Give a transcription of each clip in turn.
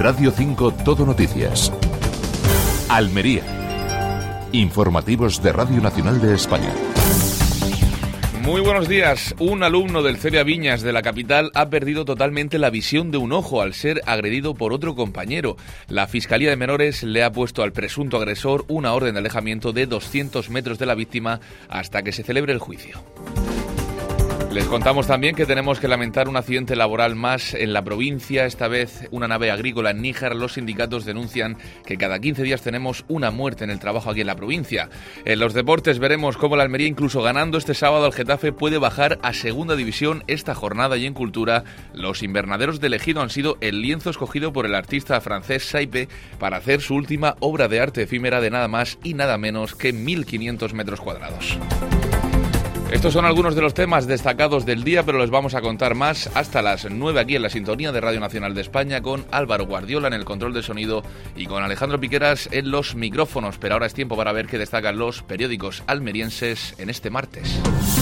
Radio 5 Todo Noticias. Almería. Informativos de Radio Nacional de España. Muy buenos días. Un alumno del CEDIA Viñas de la capital ha perdido totalmente la visión de un ojo al ser agredido por otro compañero. La Fiscalía de Menores le ha puesto al presunto agresor una orden de alejamiento de 200 metros de la víctima hasta que se celebre el juicio. Les contamos también que tenemos que lamentar un accidente laboral más en la provincia, esta vez una nave agrícola en Níjar. Los sindicatos denuncian que cada 15 días tenemos una muerte en el trabajo aquí en la provincia. En los deportes veremos cómo la Almería, incluso ganando este sábado al Getafe, puede bajar a segunda división esta jornada. Y en cultura, los invernaderos de Ejido han sido el lienzo escogido por el artista francés Saipe para hacer su última obra de arte efímera de nada más y nada menos que 1.500 metros cuadrados. Estos son algunos de los temas destacados del día, pero les vamos a contar más hasta las 9 aquí en la sintonía de Radio Nacional de España, con Álvaro Guardiola en el control de sonido y con Alejandro Piqueras en los micrófonos. Pero ahora es tiempo para ver qué destacan los periódicos almerienses en este martes.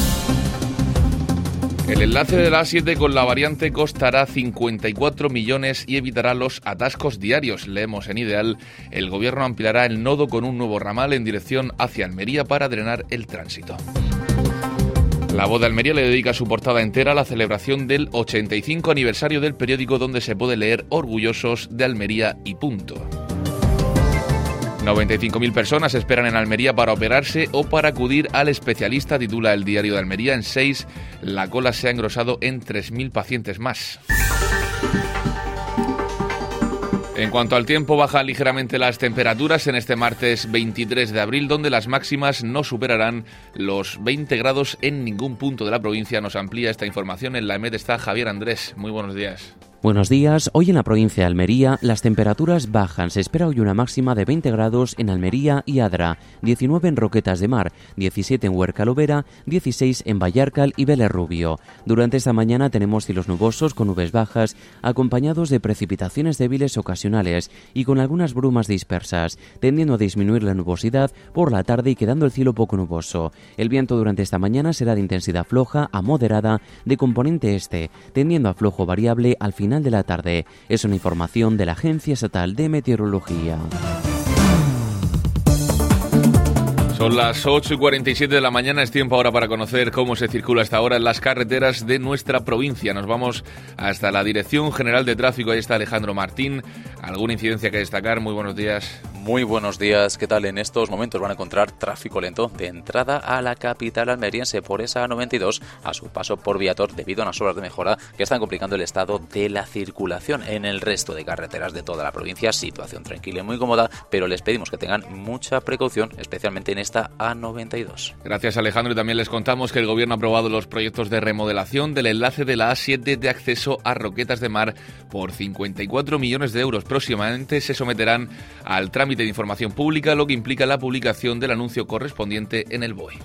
El enlace de la A7 con la variante costará 54 millones y evitará los atascos diarios. Leemos en Ideal: el gobierno ampliará el nodo con un nuevo ramal en dirección hacia Almería para drenar el tránsito. La Voz de Almería le dedica su portada entera a la celebración del 85 aniversario del periódico, donde se puede leer orgullosos de Almería y punto. 95.000 personas esperan en Almería para operarse o para acudir al especialista, titula el Diario de Almería. En 6, la cola se ha engrosado en 3.000 pacientes más. En cuanto al tiempo, bajan ligeramente las temperaturas en este martes 23 de abril, donde las máximas no superarán los 20 grados en ningún punto de la provincia. Nos amplía esta información en la EMED está Javier Andrés. Muy buenos días. Buenos días. Hoy en la provincia de Almería las temperaturas bajan. Se espera hoy una máxima de 20 grados en Almería y Adra, 19 en Roquetas de Mar, 17 en Huerca Lovera, 16 en Vallarcal y Vélez Rubio. Durante esta mañana tenemos cielos nubosos con nubes bajas, acompañados de precipitaciones débiles ocasionales y con algunas brumas dispersas, tendiendo a disminuir la nubosidad por la tarde y quedando el cielo poco nuboso. El viento durante esta mañana será de intensidad floja a moderada de componente este, tendiendo a flojo variable al final de la tarde. Es una información de la Agencia Estatal de Meteorología. Son las 8:47 de la mañana, es tiempo ahora para conocer cómo se circula hasta ahora en las carreteras de nuestra provincia. Nos vamos hasta la Dirección General de Tráfico, ahí está Alejandro Martín. ¿Alguna incidencia que destacar? Muy buenos días. Muy buenos días, ¿qué tal? En estos momentos van a encontrar tráfico lento de entrada a la capital almeriense por esa A92 a su paso por Viator, debido a unas obras de mejora que están complicando el estado de la circulación. En el resto de carreteras de toda la provincia, situación tranquila y muy cómoda, pero les pedimos que tengan mucha precaución, especialmente en esta A92. Gracias, Alejandro. Y también les contamos que el Gobierno ha aprobado los proyectos de remodelación del enlace de la A7 de acceso a Roquetas de Mar por 54 millones de euros. Próximamente se someterán al trámite de información pública, lo que implica la publicación del anuncio correspondiente en el BOE.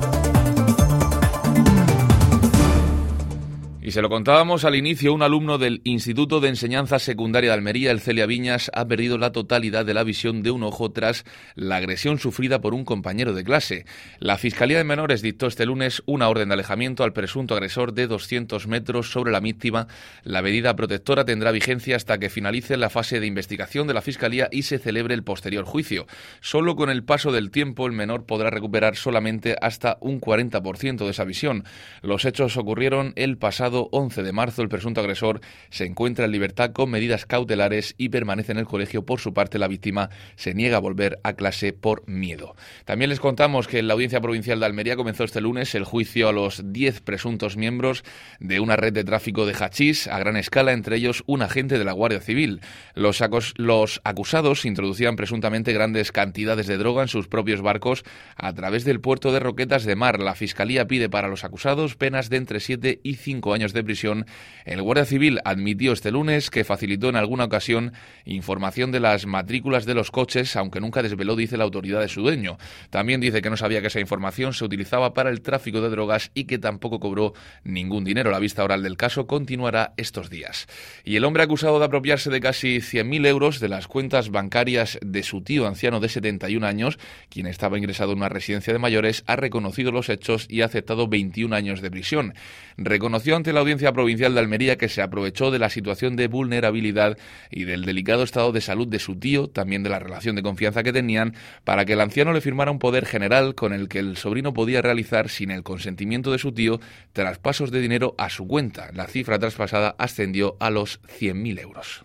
Y se lo contábamos al inicio, un alumno del Instituto de Enseñanza Secundaria de Almería, el CEDIA Viñas, ha perdido la totalidad de la visión de un ojo tras la agresión sufrida por un compañero de clase. La Fiscalía de Menores dictó este lunes una orden de alejamiento al presunto agresor de 200 metros sobre la víctima. La medida protectora tendrá vigencia hasta que finalice la fase de investigación de la Fiscalía y se celebre el posterior juicio. Solo con el paso del tiempo el menor podrá recuperar solamente hasta un 40% de esa visión. Los hechos ocurrieron el pasado 11 de marzo. El presunto agresor se encuentra en libertad con medidas cautelares y permanece en el colegio. Por su parte, la víctima se niega a volver a clase por miedo. También les contamos que en la Audiencia Provincial de Almería comenzó este lunes el juicio a los 10 presuntos miembros de una red de tráfico de hachís a gran escala, entre ellos un agente de la Guardia Civil. Los acusados introducían presuntamente grandes cantidades de droga en sus propios barcos a través del puerto de Roquetas de Mar. La Fiscalía pide para los acusados penas de entre 7 y 5 años de prisión. El Guardia Civil admitió este lunes que facilitó en alguna ocasión información de las matrículas de los coches, aunque nunca desveló, dice la autoridad, de su dueño. También dice que no sabía que esa información se utilizaba para el tráfico de drogas y que tampoco cobró ningún dinero. La vista oral del caso continuará estos días. Y el hombre acusado de apropiarse de casi 100.000 euros de las cuentas bancarias de su tío anciano de 71 años, quien estaba ingresado en una residencia de mayores, ha reconocido los hechos y ha aceptado 21 años de prisión. Reconoció ante la Audiencia Provincial de Almería que se aprovechó de la situación de vulnerabilidad y del delicado estado de salud de su tío, también de la relación de confianza que tenían, para que el anciano le firmara un poder general con el que el sobrino podía realizar, sin el consentimiento de su tío, traspasos de dinero a su cuenta. La cifra traspasada ascendió a los 100.000 euros.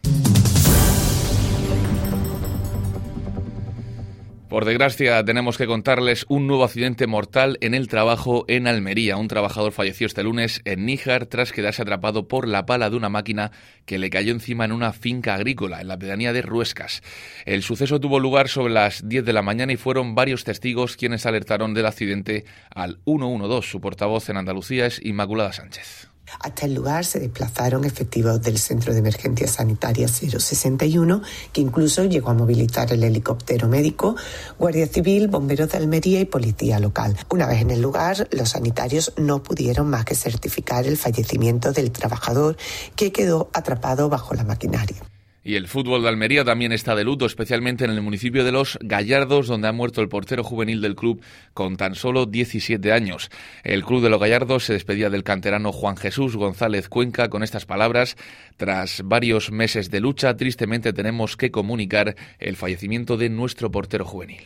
Por desgracia, tenemos que contarles un nuevo accidente mortal en el trabajo en Almería. Un trabajador falleció este lunes en Níjar tras quedarse atrapado por la pala de una máquina que le cayó encima en una finca agrícola en la pedanía de Ruescas. El suceso tuvo lugar sobre las 10 de la mañana y fueron varios testigos quienes alertaron del accidente al 112. Su portavoz en Andalucía es Inmaculada Sánchez. Hasta el lugar se desplazaron efectivos del Centro de Emergencia Sanitaria 061, que incluso llegó a movilizar el helicóptero médico, Guardia Civil, Bomberos de Almería y Policía Local. Una vez en el lugar, los sanitarios no pudieron más que certificar el fallecimiento del trabajador, que quedó atrapado bajo la maquinaria. Y el fútbol de Almería también está de luto, especialmente en el municipio de Los Gallardos, donde ha muerto el portero juvenil del club con tan solo 17 años. El club de Los Gallardos se despedía del canterano Juan Jesús González Cuenca con estas palabras: tras varios meses de lucha, tristemente tenemos que comunicar el fallecimiento de nuestro portero juvenil.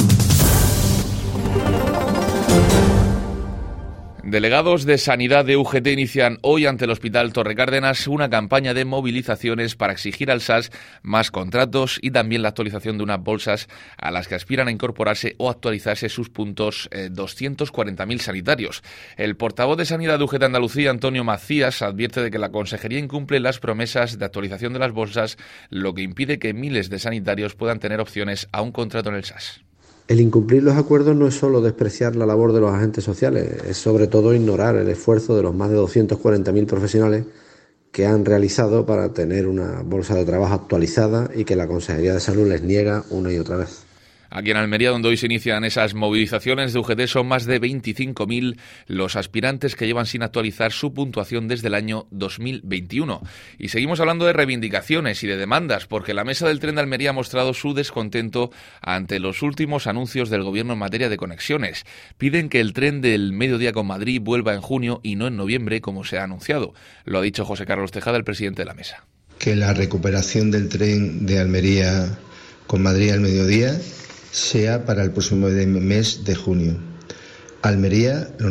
Delegados de Sanidad de UGT inician hoy ante el Hospital Torre Cárdenas una campaña de movilizaciones para exigir al SAS más contratos y también la actualización de unas bolsas a las que aspiran a incorporarse o actualizarse sus puntos 240.000 sanitarios. El portavoz de Sanidad de UGT Andalucía, Antonio Macías, advierte de que la Consejería incumple las promesas de actualización de las bolsas, lo que impide que miles de sanitarios puedan tener opciones a un contrato en el SAS. El incumplir los acuerdos no es solo despreciar la labor de los agentes sociales, es sobre todo ignorar el esfuerzo de los más de 240.000 profesionales que han realizado para tener una bolsa de trabajo actualizada y que la Consejería de Salud les niega una y otra vez. Aquí en Almería, donde hoy se inician esas movilizaciones de UGT, son más de 25.000 los aspirantes que llevan sin actualizar su puntuación desde el año 2021. Y seguimos hablando de reivindicaciones y de demandas, porque la Mesa del Tren de Almería ha mostrado su descontento ante los últimos anuncios del Gobierno en materia de conexiones. Piden que el tren del mediodía con Madrid vuelva en junio y no en noviembre, como se ha anunciado. Lo ha dicho José Carlos Tejada, el presidente de la Mesa. Que la recuperación del tren de Almería con Madrid al mediodía sea para el próximo mes de junio. Almería lo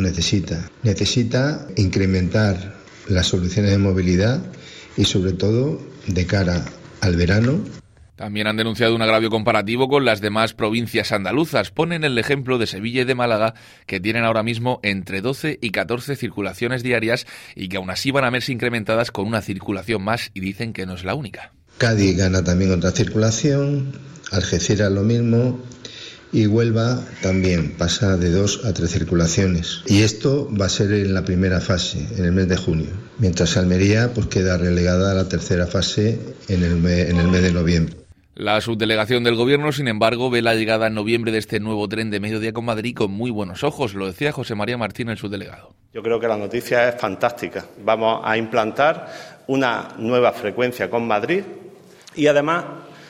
necesita incrementar las soluciones de movilidad y sobre todo de cara al verano. También han denunciado un agravio comparativo con las demás provincias andaluzas. Ponen el ejemplo de Sevilla y de Málaga, que tienen ahora mismo entre 12 y 14 circulaciones diarias y que aún así van a verse incrementadas con una circulación más, y dicen que no es la única. Cádiz gana también otra circulación, Algeciras lo mismo y Huelva también pasa de 2 a 3 circulaciones. Y esto va a ser en la primera fase, en el mes de junio, mientras Almería pues queda relegada a la tercera fase en el mes de noviembre. La subdelegación del Gobierno, sin embargo, ve la llegada en noviembre de este nuevo tren de mediodía con Madrid con muy buenos ojos. Lo decía José María Martín, el subdelegado. Yo creo que la noticia es fantástica. Vamos a implantar una nueva frecuencia con Madrid y además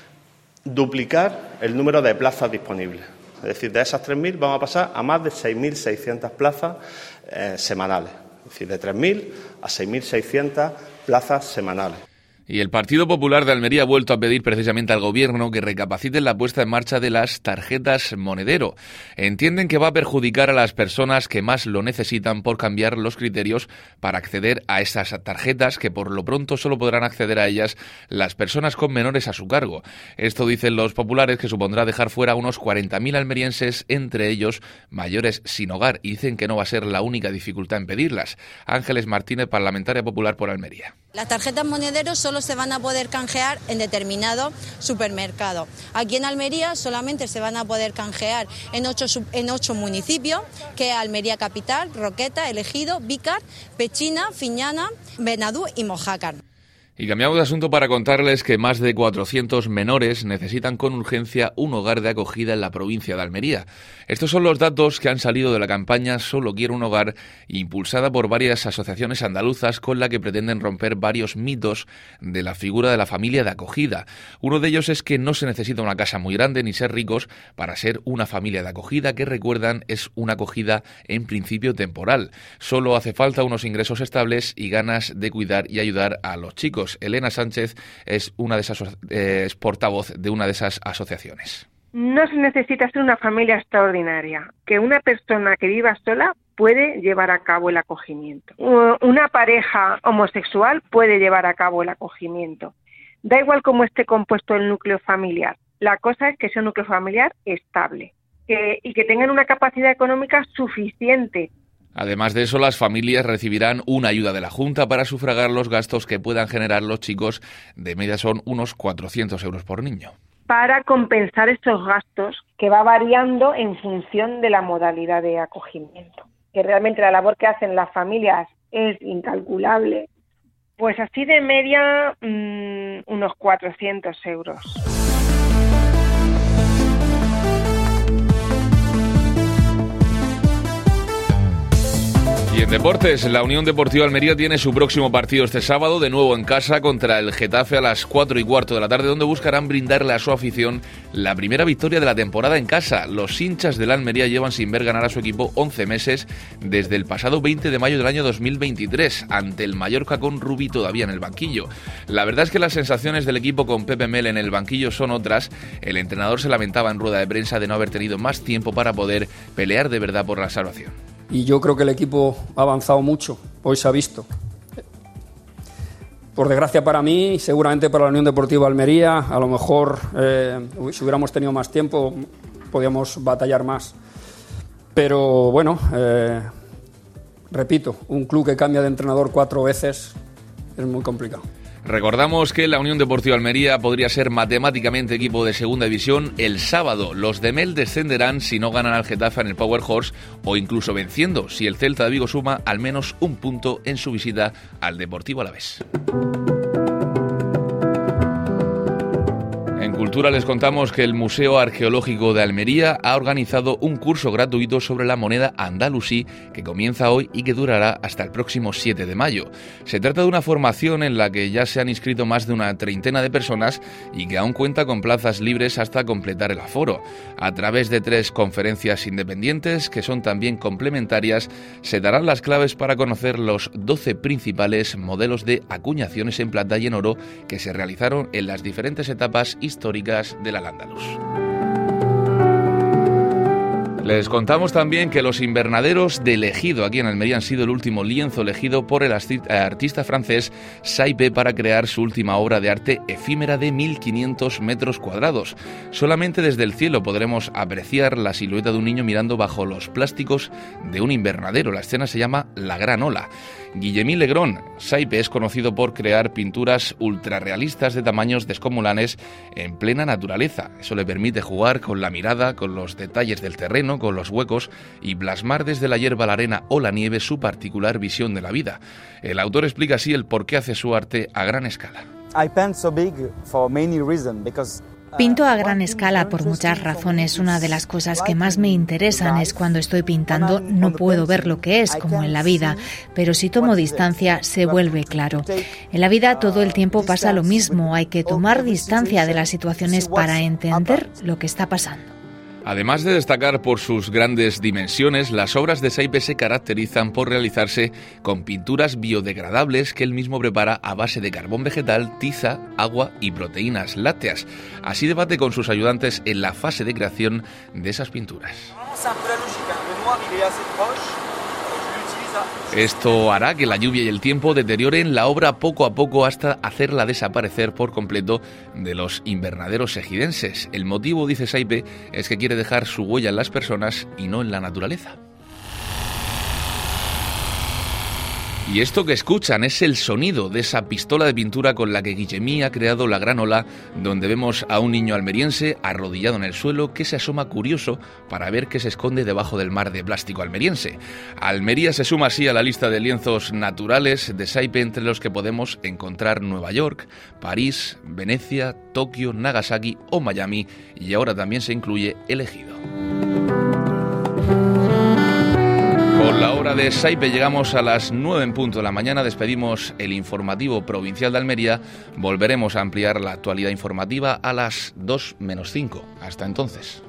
duplicar el número de plazas disponibles. Es decir, de esas 3.000 vamos a pasar a más de 6.600 plazas semanales. Es decir, de 3.000 a 6.600 plazas semanales. Y el Partido Popular de Almería ha vuelto a pedir precisamente al Gobierno que recapacite la puesta en marcha de las tarjetas monedero. Entienden que va a perjudicar a las personas que más lo necesitan por cambiar los criterios para acceder a esas tarjetas, que por lo pronto solo podrán acceder a ellas las personas con menores a su cargo. Esto dicen los populares, que supondrá dejar fuera a unos 40.000 almerienses, entre ellos mayores sin hogar, y dicen que no va a ser la única dificultad en pedirlas. Ángeles Martínez, parlamentaria popular por Almería. Las tarjetas monederos solo se van a poder canjear en determinado supermercado. Aquí en Almería solamente se van a poder canjear en 8 municipios, que es Almería Capital, Roqueta, Ejido, Vícar, Pechina, Fiñana, Benadú y Mojácar. Y cambiamos de asunto para contarles que más de 400 menores necesitan con urgencia un hogar de acogida en la provincia de Almería. Estos son los datos que han salido de la campaña Solo quiero un hogar, impulsada por varias asociaciones andaluzas con la que pretenden romper varios mitos de la figura de la familia de acogida. Uno de ellos es que no se necesita una casa muy grande ni ser ricos para ser una familia de acogida, que recuerdan es una acogida en principio temporal. Solo hace falta unos ingresos estables y ganas de cuidar y ayudar a los chicos. Elena Sánchez es es portavoz de una de esas asociaciones. No se necesita ser una familia extraordinaria, que una persona que viva sola puede llevar a cabo el acogimiento. Una pareja homosexual puede llevar a cabo el acogimiento. Da igual cómo esté compuesto el núcleo familiar. La cosa es que sea un núcleo familiar estable y que tengan una capacidad económica suficiente. Además de eso, las familias recibirán una ayuda de la Junta para sufragar los gastos que puedan generar los chicos. De media son unos 400 euros por niño. Para compensar estos gastos, que va variando en función de la modalidad de acogimiento. Que realmente la labor que hacen las familias es incalculable. Pues así de media, unos 400 euros. Y en deportes, la Unión Deportiva Almería tiene su próximo partido este sábado, de nuevo en casa contra el Getafe a las 4:15 de la tarde, donde buscarán brindarle a su afición la primera victoria de la temporada en casa. Los hinchas de la Almería llevan sin ver ganar a su equipo 11 meses desde el pasado 20 de mayo del año 2023, ante el Mallorca con Rubí todavía en el banquillo. La verdad es que las sensaciones del equipo con Pepe Mel en el banquillo son otras. El entrenador se lamentaba en rueda de prensa de no haber tenido más tiempo para poder pelear de verdad por la salvación. Y yo creo que el equipo ha avanzado mucho, hoy se ha visto. Por desgracia para mí y seguramente para la Unión Deportiva Almería, a lo mejor si hubiéramos tenido más tiempo podíamos batallar más. Pero bueno, repito, un club que cambia de entrenador 4 veces es muy complicado. Recordamos que la Unión Deportiva Almería podría ser matemáticamente equipo de segunda división el sábado. Los de Mel descenderán si no ganan al Getafe en el Power Horse o incluso venciendo si el Celta de Vigo suma al menos un punto en su visita al Deportivo Alavés. En Cultura les contamos que el Museo Arqueológico de Almería ha organizado un curso gratuito sobre la moneda andalusí que comienza hoy y que durará hasta el próximo 7 de mayo. Se trata de una formación en la que ya se han inscrito más de una treintena de personas y que aún cuenta con plazas libres hasta completar el aforo. A través de 3 conferencias independientes, que son también complementarias, se darán las claves para conocer los 12 principales modelos de acuñaciones en plata y en oro que se realizaron en las diferentes etapas históricas del Al-Ándalus. Les contamos también que los invernaderos del Ejido aquí en Almería han sido el último lienzo elegido por el artista francés Saipe para crear su última obra de arte efímera de 1.500 metros cuadrados. Solamente desde el cielo podremos apreciar la silueta de un niño mirando bajo los plásticos de un invernadero. La escena se llama La Gran Ola. Guillemín Legrón, Saipe es conocido por crear pinturas ultrarrealistas de tamaños descomunales en plena naturaleza. Eso le permite jugar con la mirada, con los detalles del terreno, con los huecos y plasmar desde la hierba, la arena o la nieve su particular visión de la vida. El autor explica así el por qué hace su arte a gran escala. Pinto a gran escala por muchas razones. Una de las cosas que más me interesan es cuando estoy pintando no puedo ver lo que es, como en la vida, pero si tomo distancia se vuelve claro. En la vida todo el tiempo pasa lo mismo, hay que tomar distancia de las situaciones para entender lo que está pasando. Además de destacar por sus grandes dimensiones, las obras de Saipe se caracterizan por realizarse con pinturas biodegradables que él mismo prepara a base de carbón vegetal, tiza, agua y proteínas lácteas. Así debate con sus ayudantes en la fase de creación de esas pinturas. Esto hará que la lluvia y el tiempo deterioren la obra poco a poco hasta hacerla desaparecer por completo de los invernaderos ejidenses. El motivo, dice Saipe, es que quiere dejar su huella en las personas y no en la naturaleza. Y esto que escuchan es el sonido de esa pistola de pintura con la que Guillemí ha creado la gran ola, donde vemos a un niño almeriense arrodillado en el suelo que se asoma curioso para ver qué se esconde debajo del mar de plástico almeriense. Almería se suma así a la lista de lienzos naturales de Saipe, entre los que podemos encontrar Nueva York, París, Venecia, Tokio, Nagasaki o Miami, y ahora también se incluye El Ejido. Con la hora de Saipe llegamos a las 9 en punto de la mañana, despedimos el informativo provincial de Almería, volveremos a ampliar la actualidad informativa a las 2 menos 5. Hasta entonces.